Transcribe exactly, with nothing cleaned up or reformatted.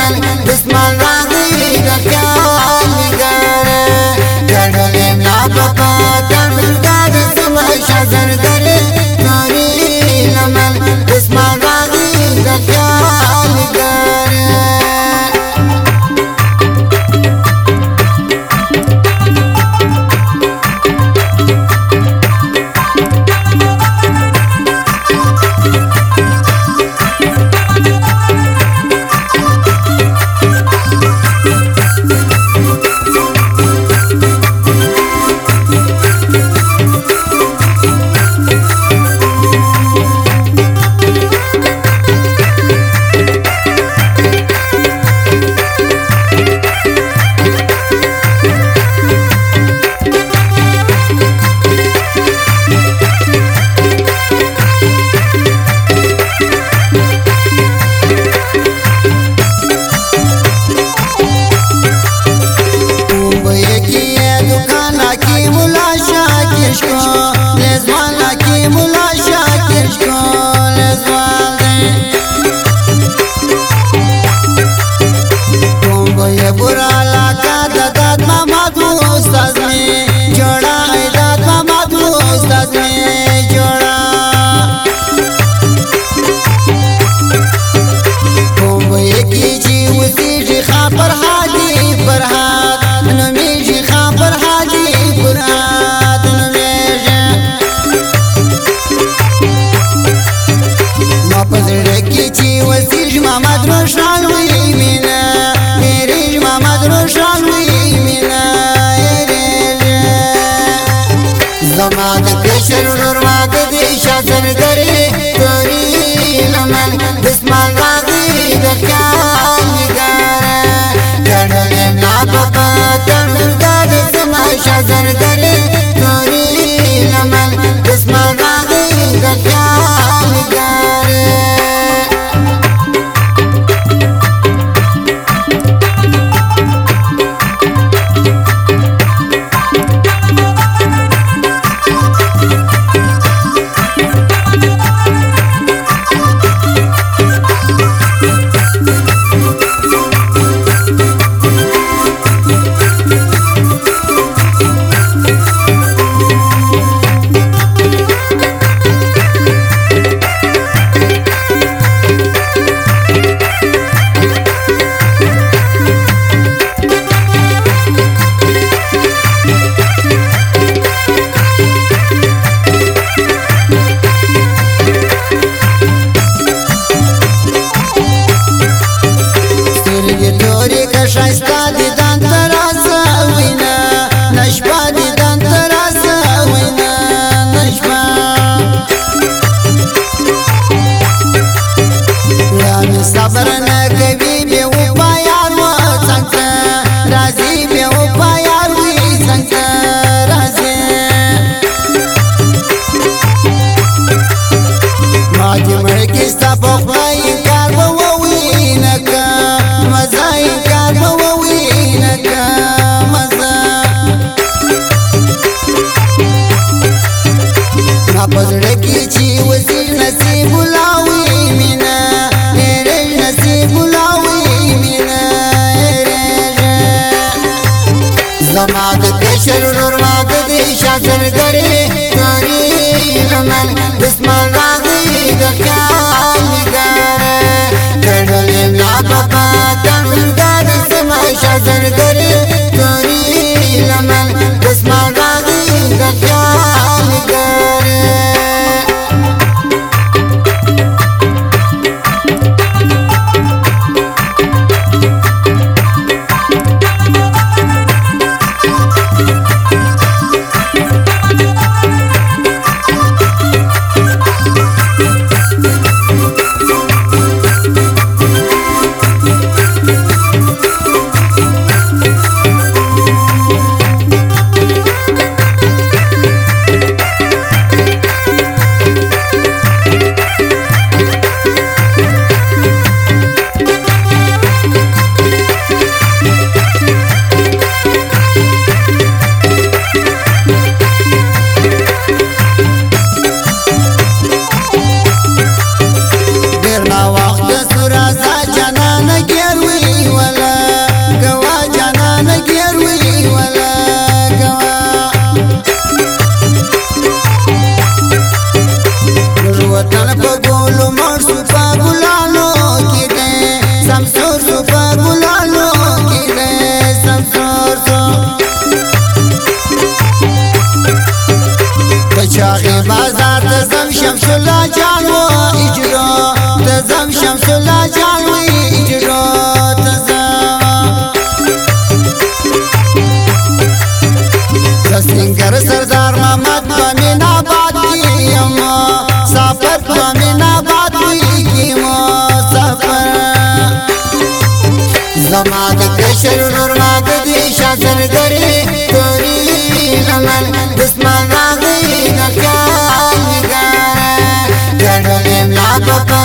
لمن دسمال راغی دخیال نگاره گردلیم لابقا تردگار سمشا زرگره نوری لمن دسمال راغی دخیال نگاره محمد روشان وی مینا میریج محمد روشان وی مینا زمان کشر نورماد دیشا زرگری توری لمن دسمال راغی دخیال نگاره گردلیم لابقا تردگار سمشا زرگری توری لمن دسمال راغی دخیال نگاره شایسته دیدن ترازه وینا نشبه دیدن ترازه وینا نشبه یعنی صبر نکوی بی و پایار و سنگته رازی بی و پایار وی سنگته رازی مادی مرکستا پخوایی کار بووی نکا مزایی کار بووی په ګلانو کې دې سمسور سو چاغي بازار ته زم شمس الله جان و اجرا ته زم شمس الله جان و اجرا ته زم سنگر سردار محمد پامین آباد کیم سافر پامین آباد کیم سافر زما د کشر نور ما د دې شاذر غری توری نمن دسمان راغی نکان نگار گڑو املا